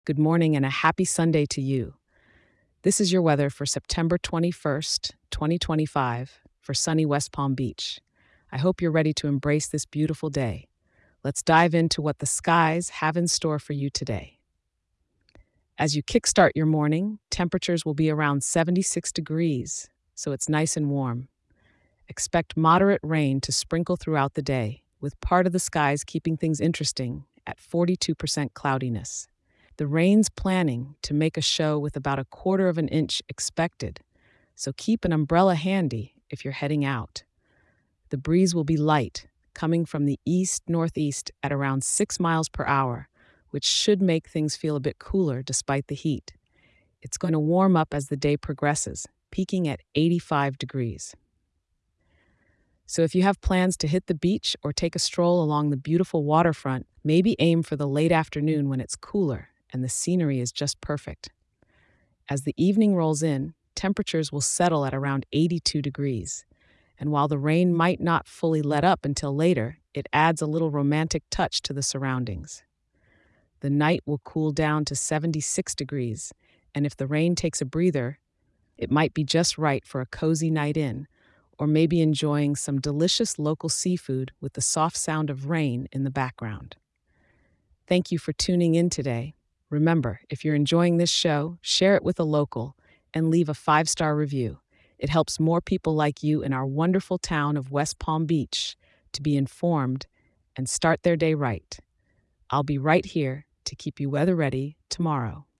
Good morning and a happy Sunday to you. This is your weather for September 21st, 2025, for sunny West Palm Beach. I hope you're ready to embrace this beautiful day. Let's dive into what the skies have in store for you today. As you kickstart your morning, temperatures will be around 76 degrees, so it's nice and warm. Expect moderate rain to sprinkle throughout the day, with part of the skies keeping things interesting at 42% cloudiness. The rain's planning to make a show with about a quarter of an inch expected, so keep an umbrella handy if you're heading out. The breeze will be light, coming from the east northeast at around 6 miles per hour, which should make things feel a bit cooler despite the heat. It's going to warm up as the day progresses, peaking at 85 degrees. So if you have plans to hit the beach or take a stroll along the beautiful waterfront, maybe aim for the late afternoon when it's cooler and the scenery is just perfect. As the evening rolls in, temperatures will settle at around 82 degrees. And while the rain might not fully let up until later, it adds a little romantic touch to the surroundings. The night will cool down to 76 degrees, and if the rain takes a breather, it might be just right for a cozy night in, or maybe enjoying some delicious local seafood with the soft sound of rain in the background. Thank you for tuning in today. Remember, if you're enjoying this show, share it with a local and leave a 5-star review. It helps more people like you in our wonderful town of West Palm Beach to be informed and start their day right. I'll be right here to keep you weather ready tomorrow.